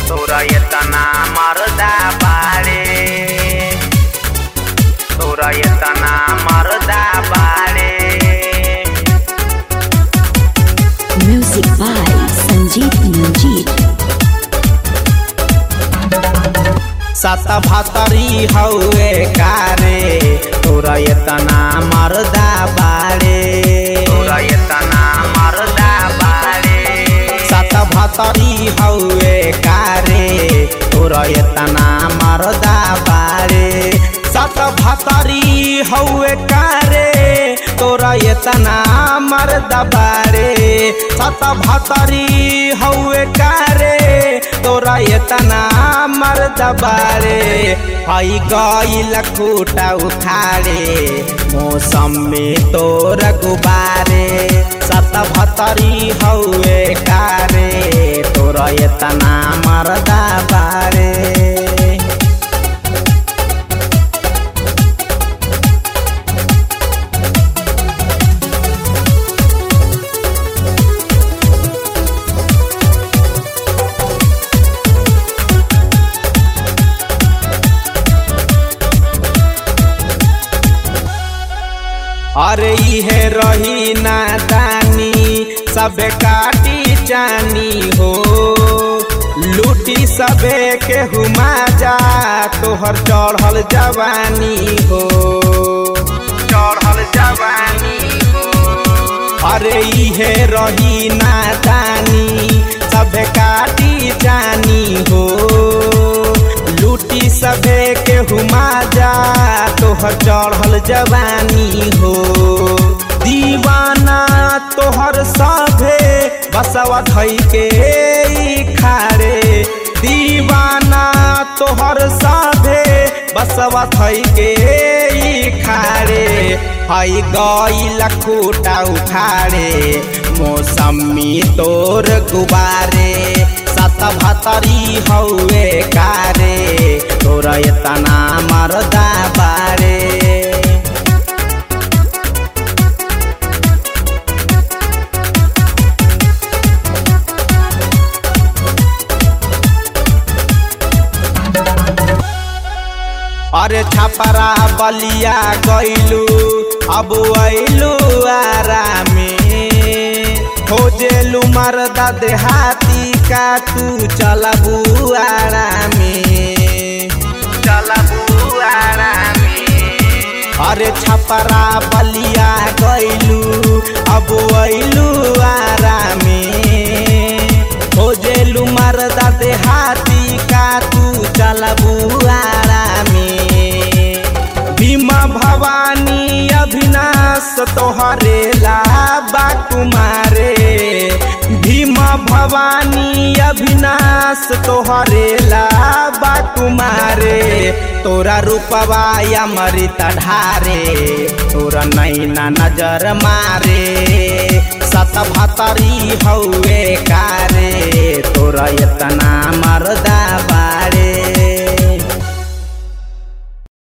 तोरा इतना मर्दा बाड़े, तोरा इतना मर्दा बाड़े। Music by Sanjeev Manjeet। सत भातरी हौए कारे, तोरा इतना मर्दा बाड़े, तोरा इतना मर्दा बाड़े। सत भातरी हौए कारे, तोरा इतना मर्दा बाड़े। सत भातरी हौए कारे, तोरा इतना मर्दा बाड़े। सत भातरी हौए कारे, तोरा इतना मर्दा बाड़े। हई गइल खूटा उखाड़े, मौसम में तोर गुबारे। सत भतरी हौए कारे, तोरा इतना मर्दा बाड़े। अरे इहे रही नादानी, सबे काटी जानी हो। लूटी सबे के हुमा जा, तोहर चढ़ल जवानी हो, चढ़ल जवानी हो। अरे इहे रही नादानी, सबे काटी जानी हो। लूटी सबे के हुमा जा, तोहर चढ़ल जवानी हो। दीवाना तोहर सभे बसवा धई के खाड़े। दीवाना तोहर सभे बसवा धई के खाड़े। हई गइल खूटा उखाड़े, मौसमी तोर गुबारे। सत भतरी हौए कारे, तोरा इतना मर्दा बाड़े। अरे छपरा बलिया गइलू, अब अइलू आरामे। खोजेलू मर्दा देहाती का, तू चलबू आरामे, चलबू आरामे। अरे छपरा बलिया गइलू, अब अइलू आरामे। खोजेलू मर्दा देहाती का, तू चलबू आरामे। भीमा भवानी अभिनाश तोहरे लाबा कुमारे। भीमा भवानी अभिनाश तोहरे लाबा कुमारे। तोरा रूपवा अमृत ढारे, तोरा नैना नजर मारे। सत भतरी हौए कारे, तोरा इतना